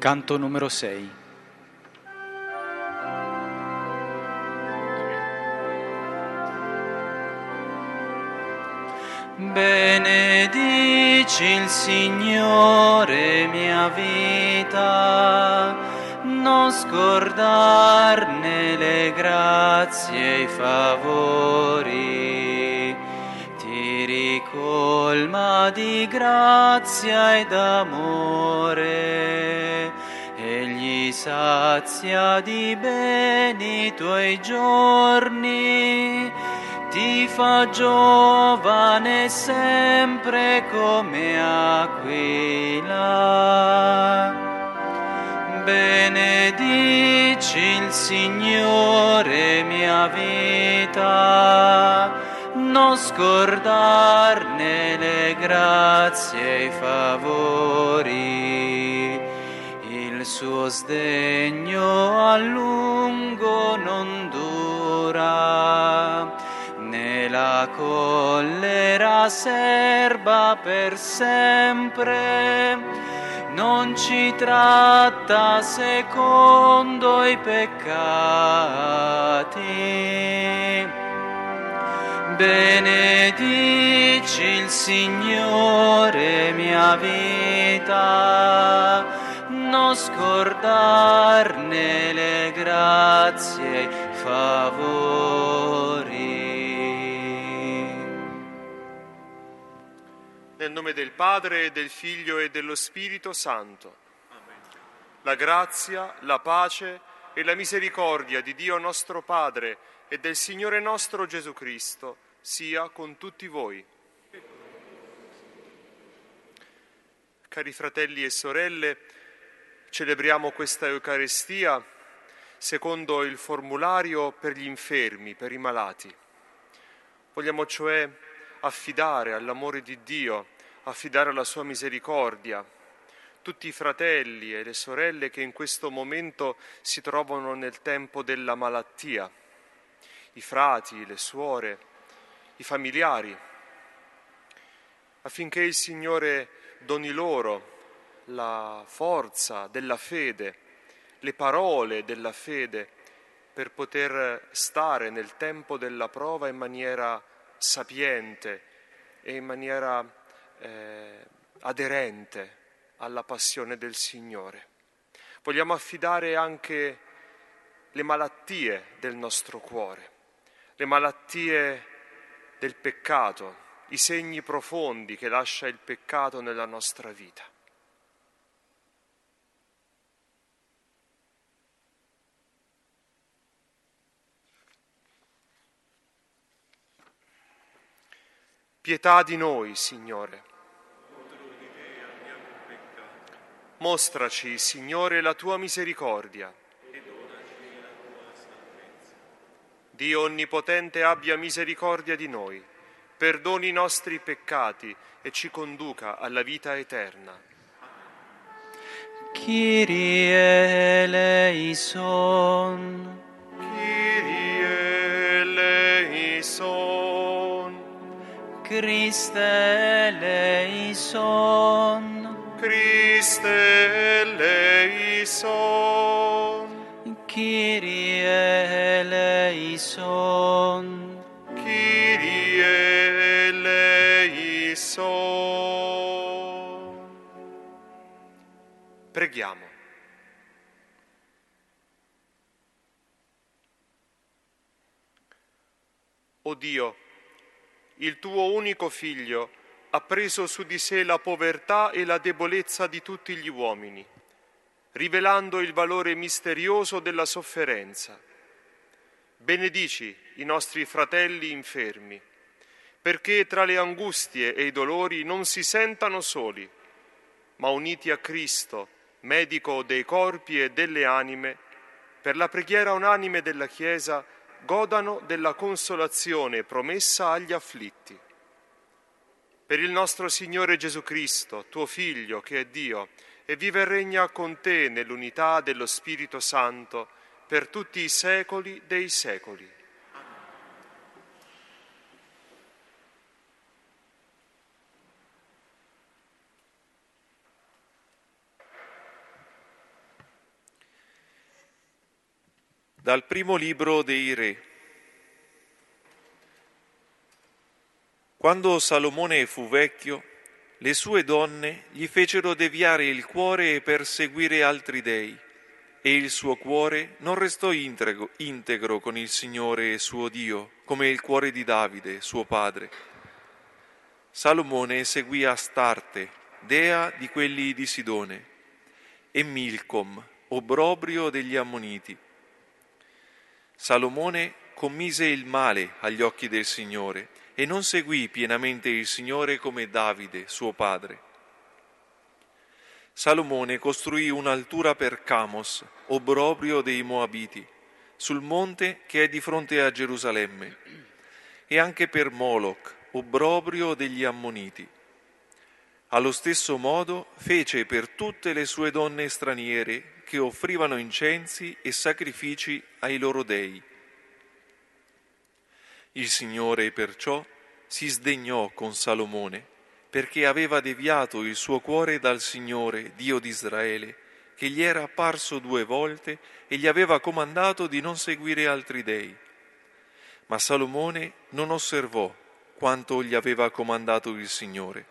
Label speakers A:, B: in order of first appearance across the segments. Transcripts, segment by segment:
A: Canto numero 6. Benedici il Signore, mia vita, non scordarne le grazie e i favori. Ti ricolma di grazia ed amore, egli sazia di beni i tuoi giorni, ti fa giovane sempre come aquila. Benedici il Signore, mia vita, non scordarne le grazie e i favori. Il suo sdegno a lungo non dura, né la collera serba per sempre. Non ci tratta secondo i peccati. Benedici il Signore, mia vita, non scordarne le grazie e i favori.
B: Nel nome del Padre, e del Figlio e dello Spirito Santo. Amen. La grazia, la pace e la misericordia di Dio nostro Padre e del Signore nostro Gesù Cristo sia con tutti voi. Cari fratelli e sorelle, celebriamo questa Eucaristia secondo il formulario per gli infermi, per i malati. Vogliamo cioè affidare all'amore di Dio, affidare alla sua misericordia tutti i fratelli e le sorelle che in questo momento si trovano nel tempo della malattia, i frati, le suore, i familiari, affinché il Signore doni loro la forza della fede, le parole della fede per poter stare nel tempo della prova in maniera sapiente e in maniera aderente alla passione del Signore. Vogliamo affidare anche le malattie del nostro cuore, le malattie del peccato, i segni profondi che lascia il peccato nella nostra vita. Pietà di noi, Signore. Mostraci, Signore, la tua misericordia. Dio Onnipotente abbia misericordia di noi, perdoni i nostri peccati e ci conduca alla vita eterna.
A: Kyrie eleison.
B: Kyrie eleison.
A: Christe eleison.
B: Christe eleison.
A: Kyrie eleison.
B: Kyrie eleison. Preghiamo. O Dio, il tuo unico Figlio ha preso su di sé la povertà e la debolezza di tutti gli uomini, rivelando il valore misterioso della sofferenza. Benedici i nostri fratelli infermi, perché tra le angustie e i dolori non si sentano soli, ma uniti a Cristo, medico dei corpi e delle anime, per la preghiera unanime della Chiesa, godano della consolazione promessa agli afflitti. Per il nostro Signore Gesù Cristo, tuo Figlio, che è Dio, e vive e regna con te nell'unità dello Spirito Santo, per tutti i secoli dei secoli.
C: Dal primo libro dei Re. Quando Salomone fu vecchio, le sue donne gli fecero deviare il cuore per seguire altri dei, e il suo cuore non restò integro con il Signore suo Dio, come il cuore di Davide, suo padre. Salomone seguì Astarte, dea di quelli di Sidone, e Milcom, obbrobrio degli Ammoniti. Salomone commise il male agli occhi del Signore e non seguì pienamente il Signore come Davide, suo padre. Salomone costruì un'altura per Camos, obbrobrio dei Moabiti, sul monte che è di fronte a Gerusalemme, e anche per Moloch, obbrobrio degli Ammoniti. Allo stesso modo fece per tutte le sue donne straniere che offrivano incensi e sacrifici ai loro dei. Il Signore perciò si sdegnò con Salomone, perché aveva deviato il suo cuore dal Signore, Dio di Israele, che gli era apparso 2 volte e gli aveva comandato di non seguire altri dei. Ma Salomone non osservò quanto gli aveva comandato il Signore.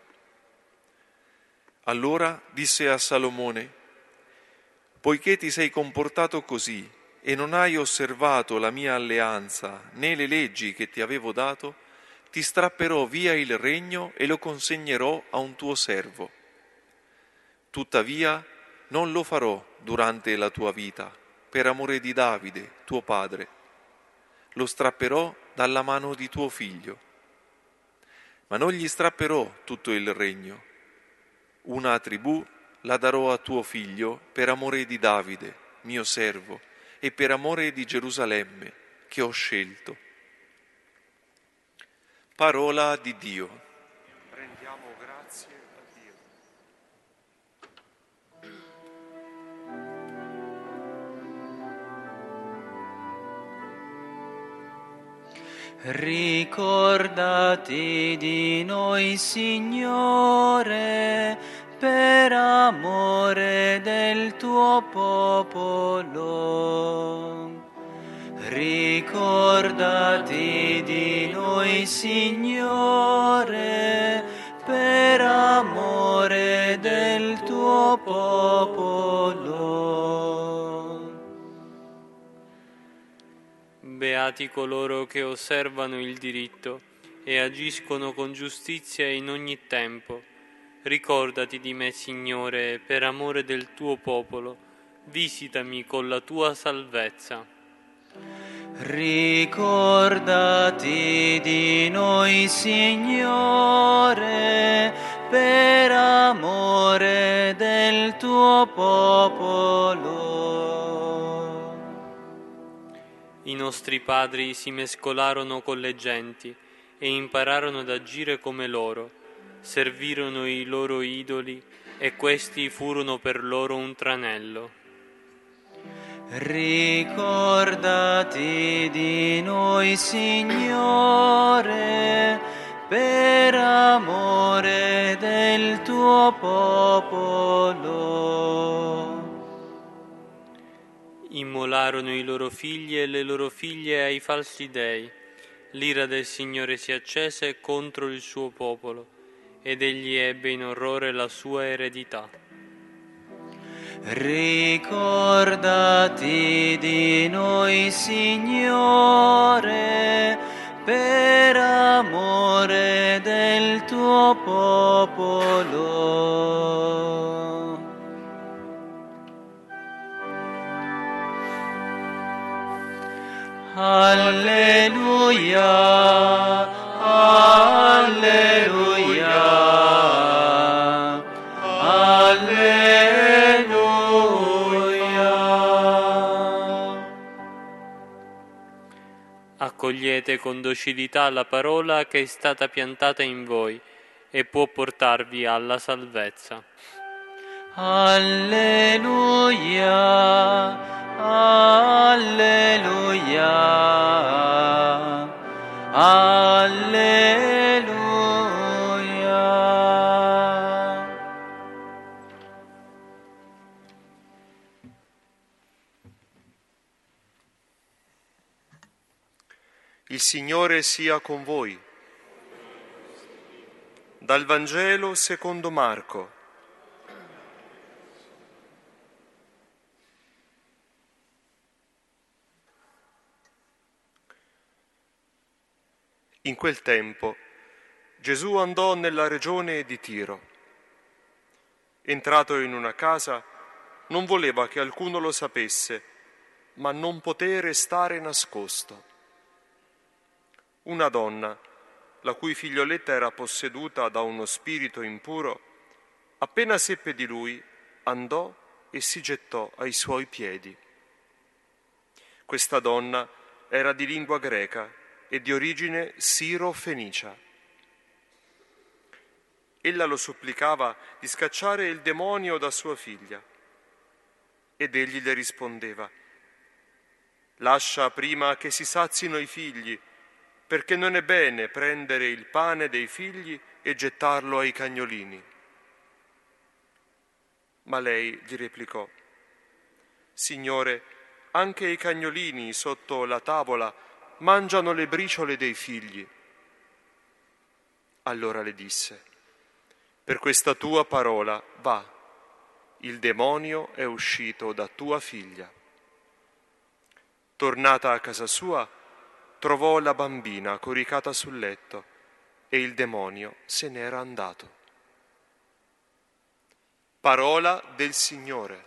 C: Allora disse a Salomone: «Poiché ti sei comportato così e non hai osservato la mia alleanza né le leggi che ti avevo dato, ti strapperò via il regno e lo consegnerò a un tuo servo. Tuttavia non lo farò durante la tua vita, per amore di Davide, tuo padre. Lo strapperò dalla mano di tuo figlio. Ma non gli strapperò tutto il regno. Una tribù la darò a tuo figlio per amore di Davide, mio servo, e per amore di Gerusalemme, che ho scelto». Parola di Dio.
B: Rendiamo grazie a Dio.
A: Ricordati di noi, Signore, per amore del tuo popolo. Ricordati di noi, Signore, per amore del tuo popolo.
D: Beati coloro che osservano il diritto e agiscono con giustizia in ogni tempo. Ricordati di me, Signore, per amore del tuo popolo. Visitami con la tua salvezza.
A: Ricordati di noi, Signore, per amore del tuo popolo.
D: I nostri padri si mescolarono con le genti e impararono ad agire come loro. Servirono i loro idoli e questi furono per loro un tranello.
A: Ricordati di noi, Signore, per amore del tuo popolo.
D: Immolarono i loro figli e le loro figlie ai falsi dei. L'ira del Signore si accese contro il suo popolo, ed egli ebbe in orrore la sua eredità.
A: Ricordati di noi, Signore, per amore del tuo popolo. Alleluia, alleluia, alleluia.
D: Accogliete con docilità la parola che è stata piantata in voi e può portarvi alla salvezza.
A: Alleluia, alleluia, alleluia.
B: Il Signore sia con voi. Dal Vangelo secondo Marco. In quel tempo Gesù andò nella regione di Tiro. Entrato in una casa, non voleva che alcuno lo sapesse, ma non poté restare nascosto. Una donna, la cui figlioletta era posseduta da uno spirito impuro, appena seppe di lui, andò e si gettò ai suoi piedi. Questa donna era di lingua greca e di origine siro-fenicia. Ella lo supplicava di scacciare il demonio da sua figlia. Ed egli le rispondeva: «Lascia prima che si sazino i figli, perché non è bene prendere il pane dei figli e gettarlo ai cagnolini». Ma lei gli replicò: «Signore, anche i cagnolini sotto la tavola mangiano le briciole dei figli». Allora le disse: «Per questa tua parola va, il demonio è uscito da tua figlia». Tornata a casa sua, trovò la bambina coricata sul letto e il demonio se n'era andato. Parola del Signore.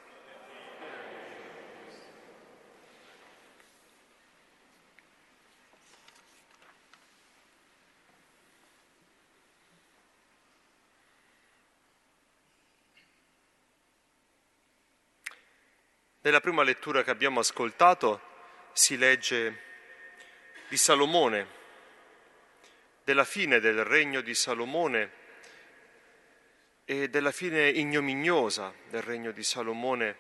B: Nella prima lettura che abbiamo ascoltato si legge di Salomone, della fine del regno di Salomone e della fine ignominiosa del regno di Salomone,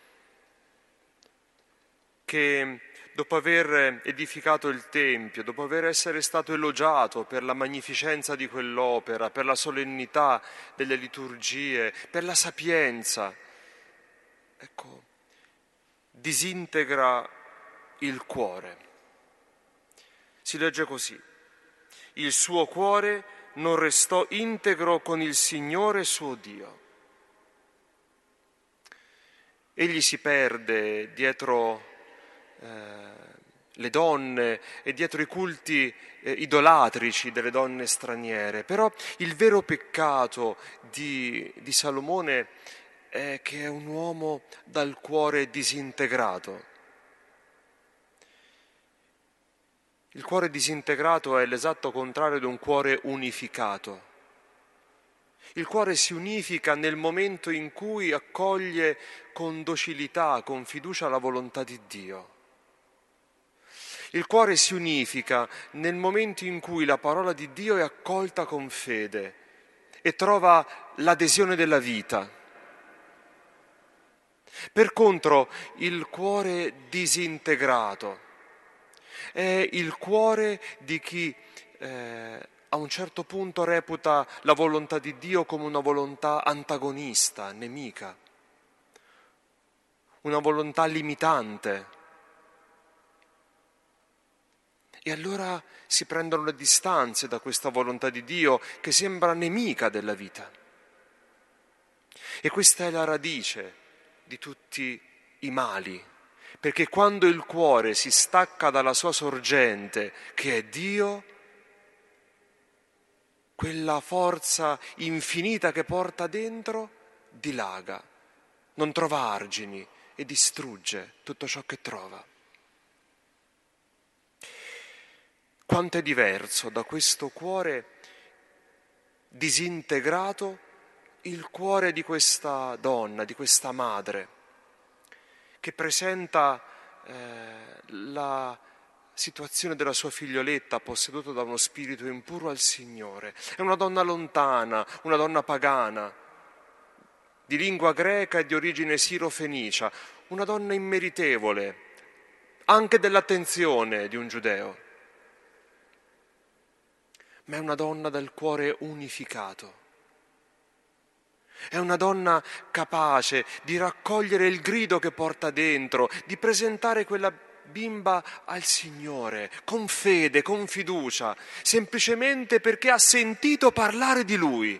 B: che dopo aver edificato il Tempio, dopo aver essere stato elogiato per la magnificenza di quell'opera, per la solennità delle liturgie, per la sapienza, ecco, disintegra il cuore. Si legge così: il suo cuore non restò integro con il Signore suo Dio. Egli si perde dietro le donne e dietro i culti idolatrici delle donne straniere, però il vero peccato di Salomone è che è un uomo dal cuore disintegrato. Il cuore disintegrato è l'esatto contrario di un cuore unificato. Il cuore si unifica nel momento in cui accoglie con docilità, con fiducia la volontà di Dio. Il cuore si unifica nel momento in cui la parola di Dio è accolta con fede e trova l'adesione della vita. Per contro, il cuore disintegrato è il cuore di chi a un certo punto reputa la volontà di Dio come una volontà antagonista, nemica, una volontà limitante. E allora si prendono le distanze da questa volontà di Dio che sembra nemica della vita. E questa è la radice di tutti i mali, perché quando il cuore si stacca dalla sua sorgente, che è Dio, quella forza infinita che porta dentro dilaga, non trova argini e distrugge tutto ciò che trova. Quanto è diverso da questo cuore disintegrato il cuore di questa donna, di questa madre, che presenta la situazione della sua figlioletta posseduta da uno spirito impuro al Signore. È una donna lontana, una donna pagana, di lingua greca e di origine siro-fenicia, una donna immeritevole, anche dell'attenzione di un giudeo. Ma è una donna dal cuore unificato. È una donna capace di raccogliere il grido che porta dentro, di presentare quella bimba al Signore, con fede, con fiducia, semplicemente perché ha sentito parlare di Lui.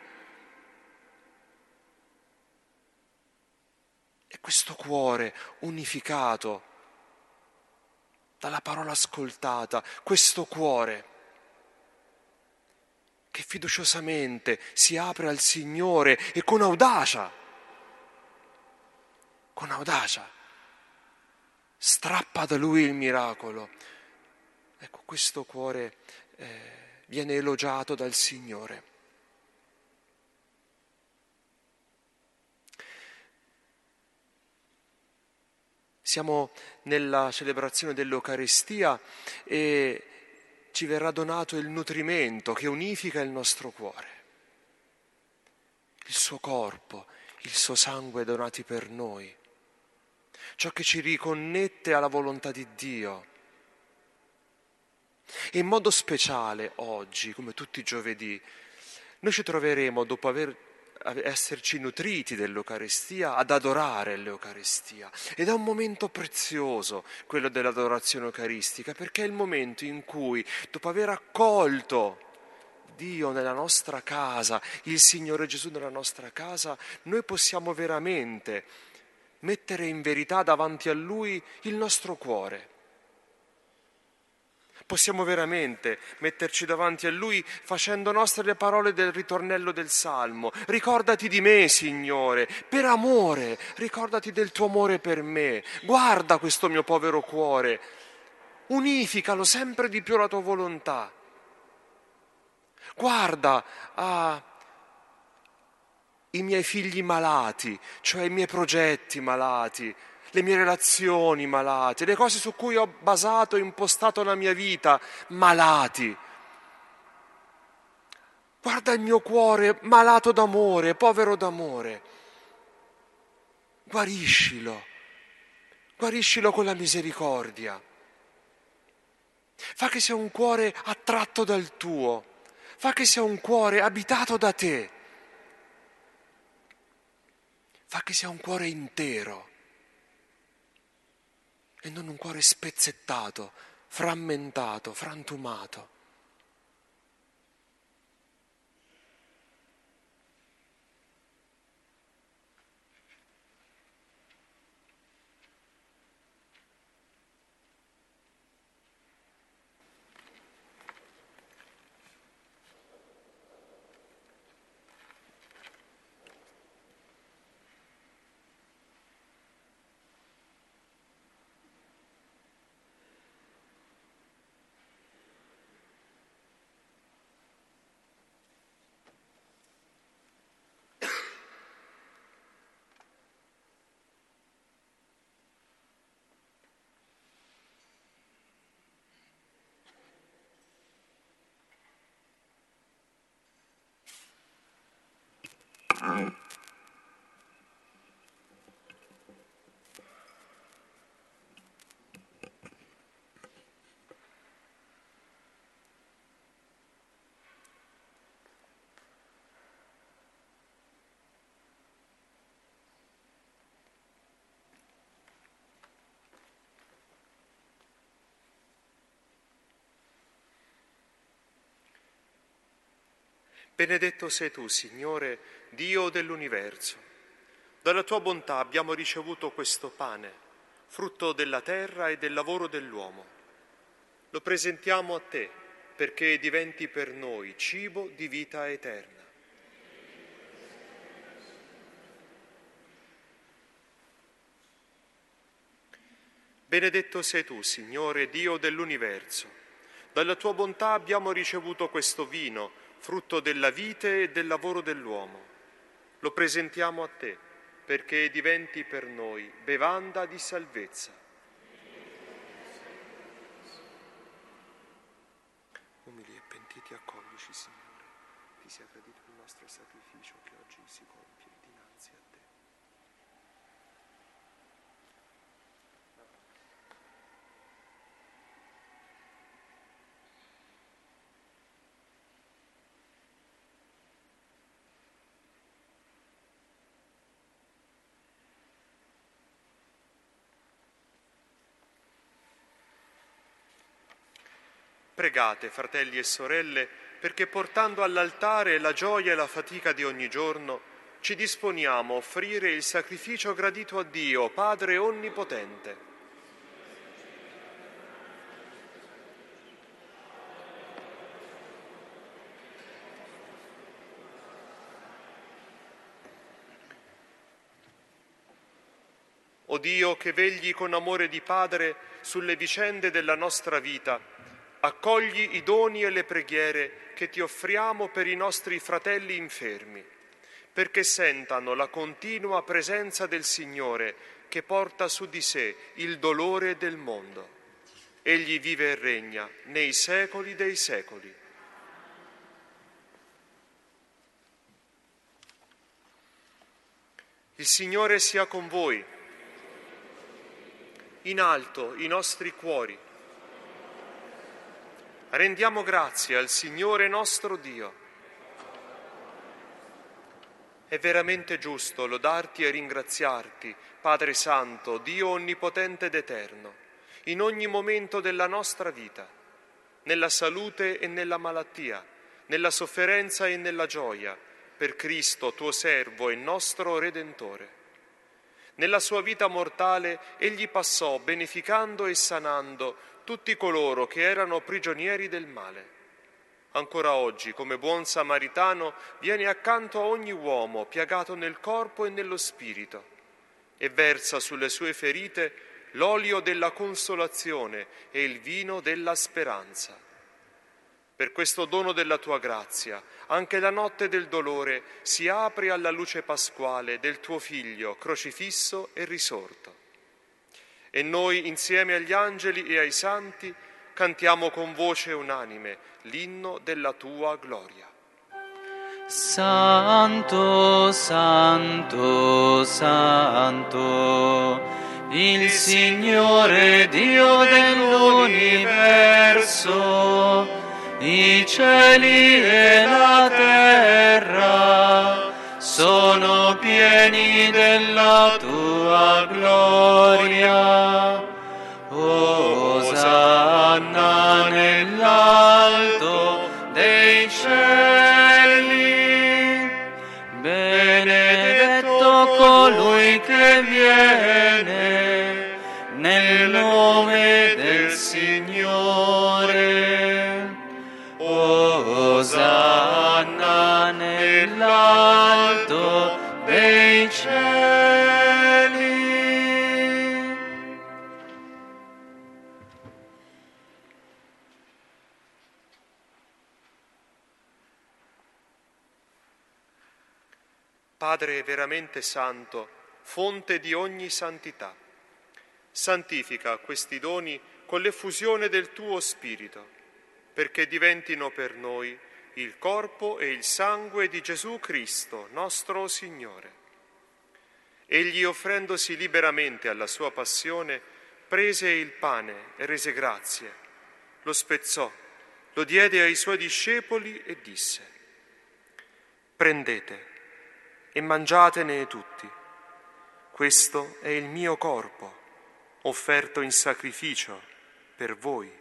B: E questo cuore unificato dalla parola ascoltata, questo cuore che fiduciosamente si apre al Signore e con audacia, strappa da Lui il miracolo. Ecco, questo cuore viene elogiato dal Signore. Siamo nella celebrazione dell'Eucaristia e ci verrà donato il nutrimento che unifica il nostro cuore, il suo corpo, il suo sangue donati per noi, ciò che ci riconnette alla volontà di Dio. E in modo speciale oggi, come tutti i giovedì, noi ci troveremo, dopo esserci nutriti dell'Eucaristia, ad adorare l'Eucaristia. Ed è un momento prezioso quello dell'adorazione eucaristica, perché è il momento in cui, dopo aver accolto Dio nella nostra casa, il Signore Gesù nella nostra casa, noi possiamo veramente mettere in verità davanti a Lui il nostro cuore. Possiamo veramente metterci davanti a Lui facendo nostre le parole del ritornello del Salmo. Ricordati di me, Signore, per amore, ricordati del tuo amore per me. Guarda questo mio povero cuore, unificalo sempre di più alla tua volontà. Guarda i miei figli malati, cioè i miei progetti malati, le mie relazioni malate, le cose su cui ho basato e impostato la mia vita malati. Guarda il mio cuore malato d'amore, povero d'amore. Guariscilo con la misericordia. Fa che sia un cuore attratto dal tuo, fa che sia un cuore abitato da te, fa che sia un cuore intero. E non un cuore spezzettato, frammentato, frantumato. Benedetto sei tu, Signore, Dio dell'universo. Dalla tua bontà abbiamo ricevuto questo pane, frutto della terra e del lavoro dell'uomo. Lo presentiamo a te perché diventi per noi cibo di vita eterna. Benedetto sei tu, Signore, Dio dell'universo. Dalla tua bontà abbiamo ricevuto questo vino, frutto della vite e del lavoro dell'uomo. Lo presentiamo a te, perché diventi per noi bevanda di salvezza. Umili e pentiti accoglici, Signore, ti sia gradito il nostro sacrificio che oggi si compie dinanzi a te. pregate, fratelli e sorelle, perché portando all'altare la gioia e la fatica di ogni giorno, ci disponiamo a offrire il sacrificio gradito a Dio, Padre Onnipotente. O Dio, che vegli con amore di Padre sulle vicende della nostra vita, accogli i doni e le preghiere che ti offriamo per i nostri fratelli infermi, perché sentano la continua presenza del Signore che porta su di sé il dolore del mondo. Egli vive e regna nei secoli dei secoli. Il Signore sia con voi. In alto i nostri cuori. Rendiamo grazie al Signore nostro Dio. È veramente giusto lodarti e ringraziarti, Padre Santo, Dio Onnipotente ed Eterno, in ogni momento della nostra vita, nella salute e nella malattia, nella sofferenza e nella gioia, per Cristo, tuo servo e nostro Redentore. Nella sua vita mortale egli passò beneficando e sanando tutti coloro che erano prigionieri del male. Ancora oggi, come buon samaritano, viene accanto a ogni uomo piagato nel corpo e nello spirito e versa sulle sue ferite l'olio della consolazione e il vino della speranza. Per questo dono della tua grazia, anche la notte del dolore si apre alla luce pasquale del tuo Figlio, crocifisso e risorto. E noi, insieme agli angeli e ai santi, cantiamo con voce unanime l'inno della tua gloria.
A: Santo, santo, santo, il Signore Dio dell'universo, i cieli e la terra sono pieni della tua gloria. Osanna nell'alto dei cieli, benedetto colui che viene nel nome del Signore. Osanna nell'alto dei cieli.
B: Padre veramente santo, fonte di ogni santità, santifica questi doni con l'effusione del tuo Spirito, perché diventino per noi il corpo e il sangue di Gesù Cristo, nostro Signore. Egli, offrendosi liberamente alla sua passione, prese il pane e rese grazie, lo spezzò, lo diede ai suoi discepoli e disse: prendete e mangiatene tutti. Questo è il mio corpo, offerto in sacrificio per voi.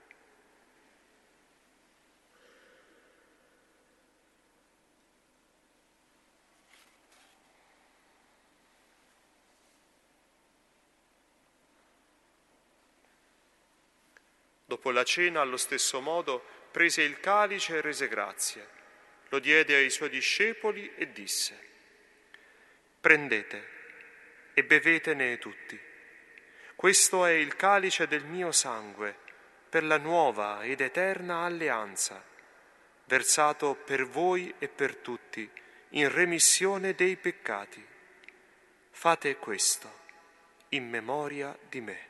B: Dopo la cena, allo stesso modo, prese il calice e rese grazie, lo diede ai suoi discepoli e disse: prendete e bevetene tutti. Questo è il calice del mio sangue, per la nuova ed eterna alleanza, versato per voi e per tutti in remissione dei peccati. Fate questo in memoria di me.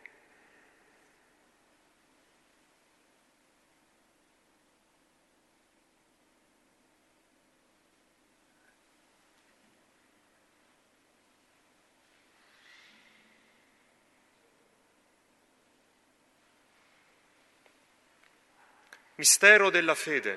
B: Mistero della fede.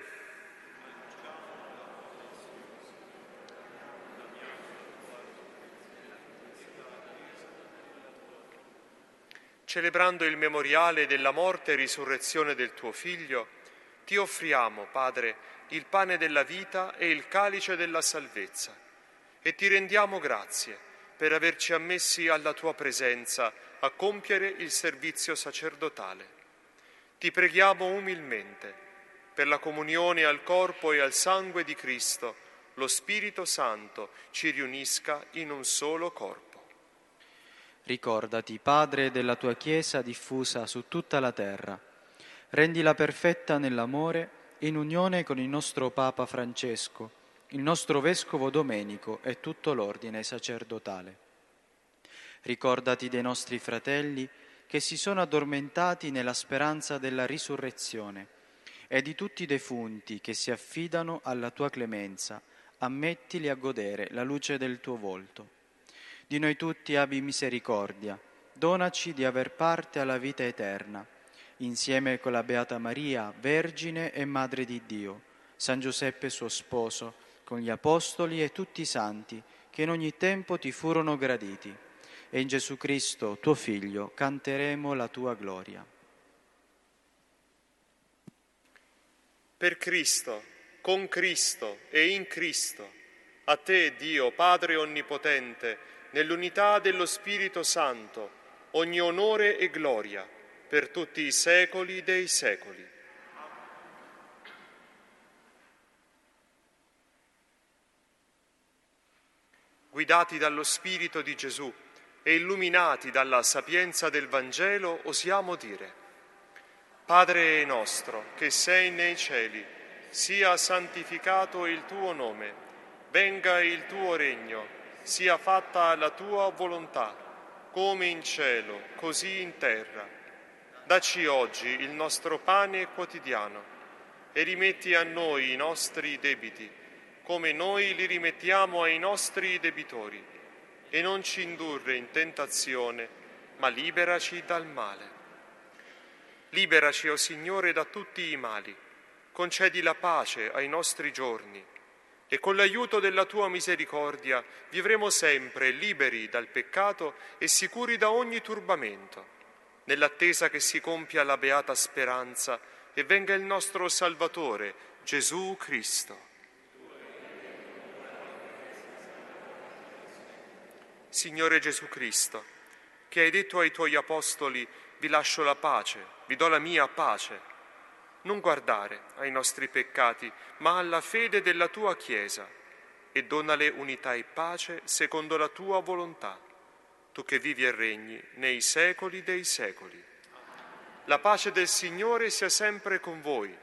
B: Celebrando il memoriale della morte e risurrezione del tuo Figlio, Ti offriamo, Padre, il pane della vita e il calice della salvezza e ti rendiamo grazie per averci ammessi alla tua presenza a compiere il servizio sacerdotale. Ti preghiamo umilmente per la comunione al corpo e al sangue di Cristo, lo Spirito Santo ci riunisca in un solo corpo.
E: Ricordati, Padre, della tua Chiesa diffusa su tutta la terra. Rendila perfetta nell'amore, in unione con il nostro Papa Francesco, il nostro Vescovo Domenico e tutto l'ordine sacerdotale. Ricordati dei nostri fratelli che si sono addormentati nella speranza della risurrezione e di tutti i defunti che si affidano alla tua clemenza. Ammettili a godere la luce del tuo volto. Di noi tutti abbi misericordia, donaci di aver parte alla vita eterna, insieme con la Beata Maria, Vergine e Madre di Dio, San Giuseppe suo sposo, con gli Apostoli e tutti i santi che in ogni tempo ti furono graditi. E in Gesù Cristo, tuo Figlio, canteremo la tua gloria.
B: Per Cristo, con Cristo e in Cristo, a te, Dio, Padre Onnipotente, nell'unità dello Spirito Santo, ogni onore e gloria, per tutti i secoli dei secoli. Guidati dallo Spirito di Gesù e illuminati dalla sapienza del Vangelo, osiamo dire: Padre nostro, che sei nei cieli, sia santificato il tuo nome, venga il tuo regno, sia fatta la tua volontà, come in cielo, così in terra. Dacci oggi il nostro pane quotidiano e rimetti a noi i nostri debiti, come noi li rimettiamo ai nostri debitori. E non ci indurre in tentazione, ma liberaci dal male. Liberaci, o Signore, da tutti i mali, concedi la pace ai nostri giorni e con l'aiuto della tua misericordia vivremo sempre liberi dal peccato e sicuri da ogni turbamento, nell'attesa che si compia la beata speranza e venga il nostro Salvatore, Gesù Cristo. Signore Gesù Cristo, che hai detto ai tuoi apostoli: vi lascio la pace, vi do la mia pace, non guardare ai nostri peccati, ma alla fede della tua Chiesa, e donale unità e pace secondo la tua volontà, tu che vivi e regni nei secoli dei secoli. La pace del Signore sia sempre con voi.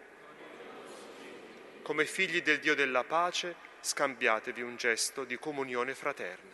B: Come figli del Dio della pace, scambiatevi un gesto di comunione fraterna.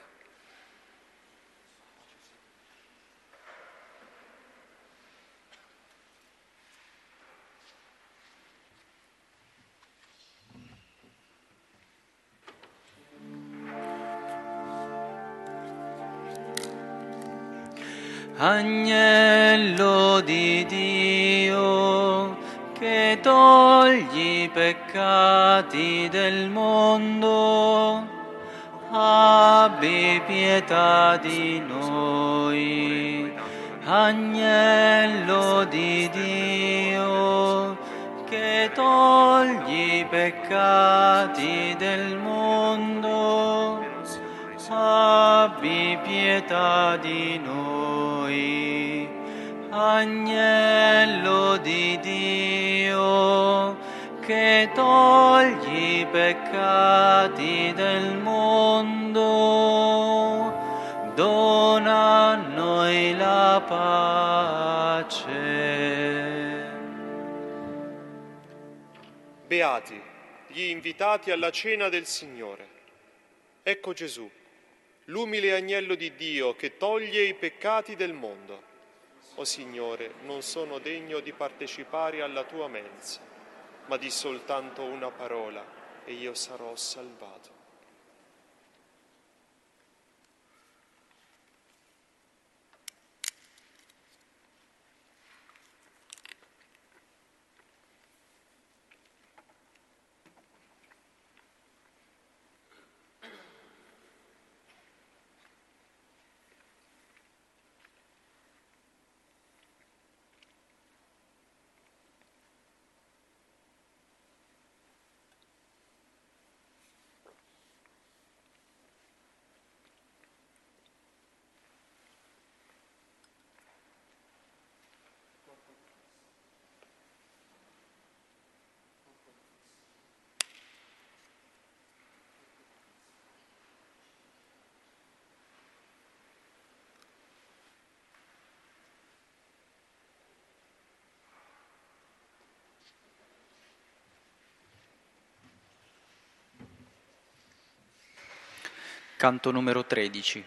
A: Agnello di Dio, che togli i peccati del mondo, abbi pietà di noi. Agnello di Dio, che togli i peccati del mondo, abbi pietà di noi. Agnello di Dio, che togli i peccati del mondo, dona a noi la pace.
B: Beati gli invitati alla cena del Signore. Ecco Gesù, l'umile agnello di Dio che toglie i peccati del mondo. O Signore, non sono degno di partecipare alla tua mensa, ma di soltanto una parola e io sarò salvato.
E: Canto numero 13.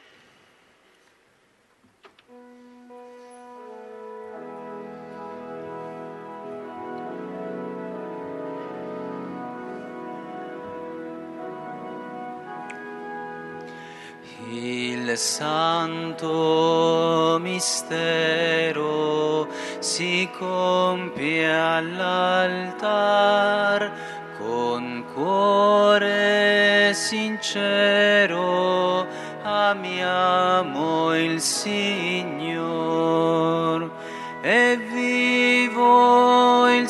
A: Il santo mistero si compie all'altar, con cuore sincero amiamo il Signor. È vivo il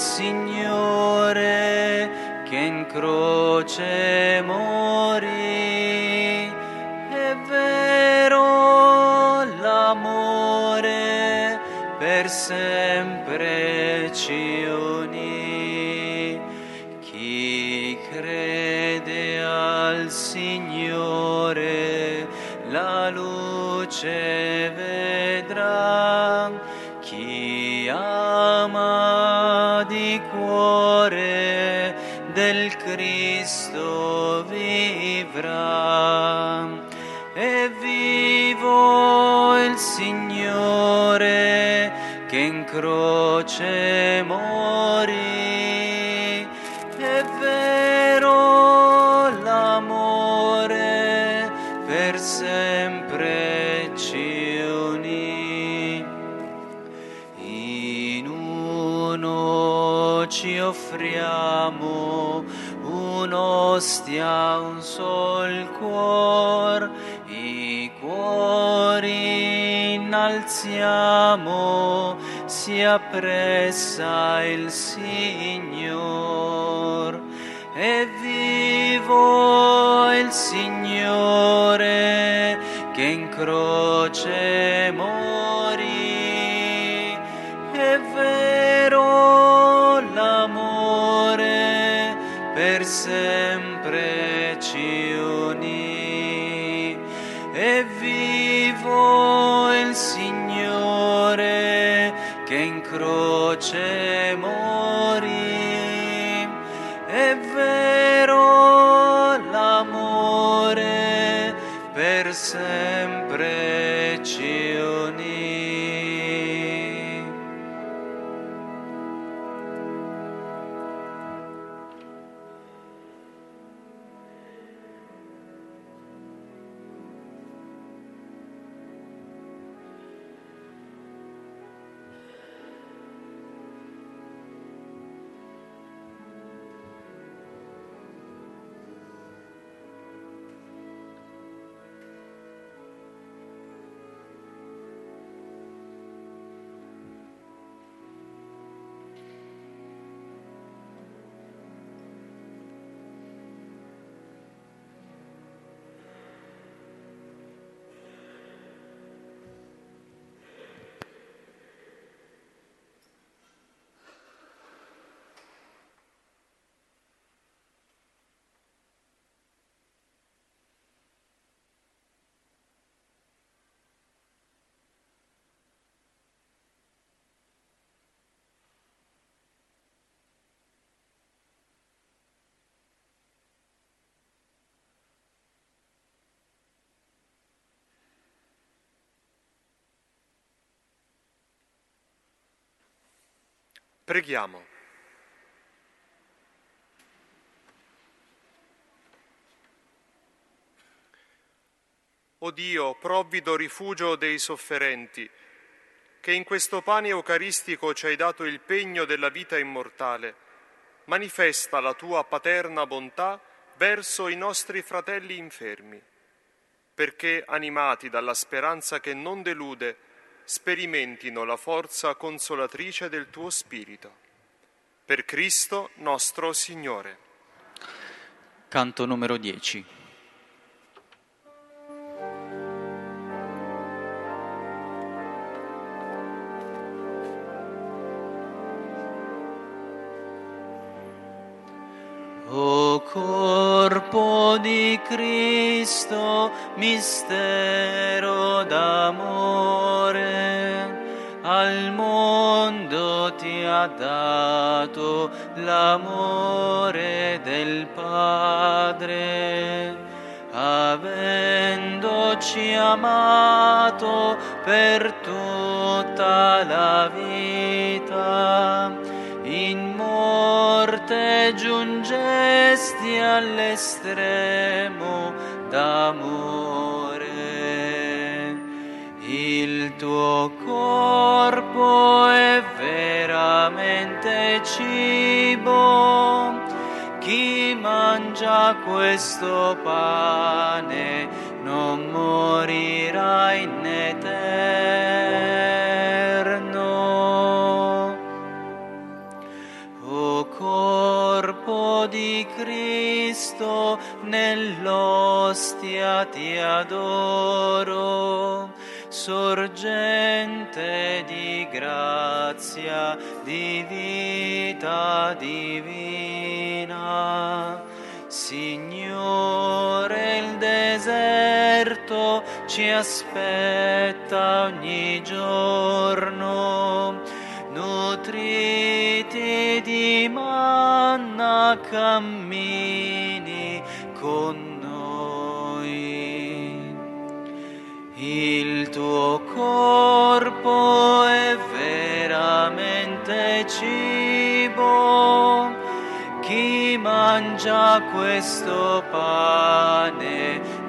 A: Signore che in croce morì. È vero l'amore per sempre ci unì. Chi crede al Signore la luce vedrà. Chi ama di cuore del Cristo vivrà. È vivo il Signore che in croce morì. È vero l'amore per sempre ci unì. In uno ci offriamo un'ostia, un sol cuor, i cuori innalziamo, si appressa il Signor. È vivo il Signore che in croce morì. È vero l'amore per sempre ci unì. È vivo il Signore che in croce morì. È vero l'amore per sempre ci unì.
B: Preghiamo. O Dio, provvido rifugio dei sofferenti, che in questo pane eucaristico ci hai dato il pegno della vita immortale, manifesta la tua paterna bontà verso i nostri fratelli infermi, perché, animati dalla speranza che non delude, sperimentino la forza consolatrice del tuo Spirito. Per Cristo nostro Signore.
E: Canto numero 10. O corpo di Cristo, mistero d'amore, al mondo ti ha dato l'amore del Padre.
A: avendoci amato per tutta la vita, in morte giungesti all'estremo d'amore. Il tuo corpo è veramente cibo, chi mangia questo pane non morirà in eterno. O corpo di Cristo, nell'ostia ti adoro, sorgente di grazia, di vita divina. Signore, il deserto ci aspetta ogni giorno, nutriti di manna cammini con noi. Il tuo corpo è veramente cibo, chi mangia questo pane